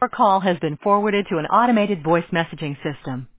Your call has been forwarded to an automated voice messaging system.